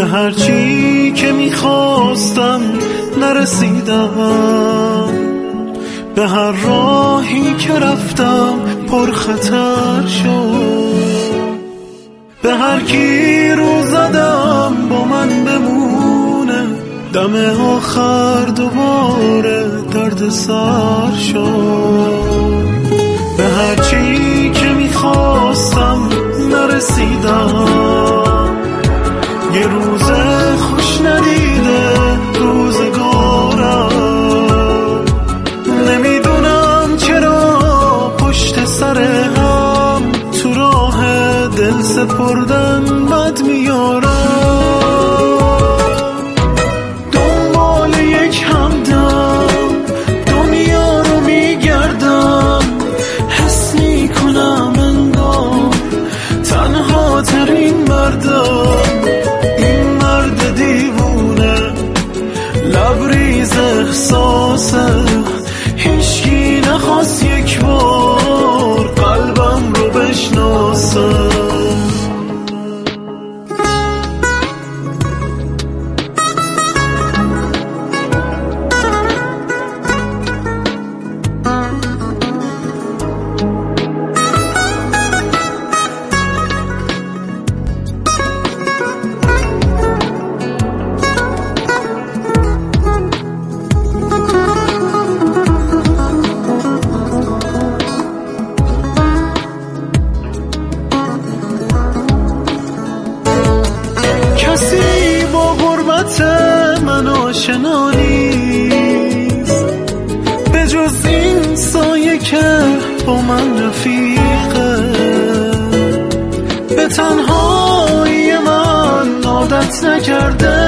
به هر چی که میخواستم نرسیدم، به هر راهی که رفتم پر خطر شد، به هر کی رو زدم با من بمونه، دم آخر دوباره درد سر شد. به هر چی که میخواستم نرسیدم، یه روز خوش ندیده روزگارم، نمیدونم چرا پشت سر هم تو راه دل سپردن بد میارم. دنبال یک همدم دنیا رو میگردم، حس میکنم انگار تنها ترین مردم، این مرد دیوونه لبریز احساسه، هیچکی نخواست یک بار قلبم رو بشناسه. کسی با غربت من آشنا نیست، به جز این سایه که با من رفیقه، به تنهایی من عادت نکرده،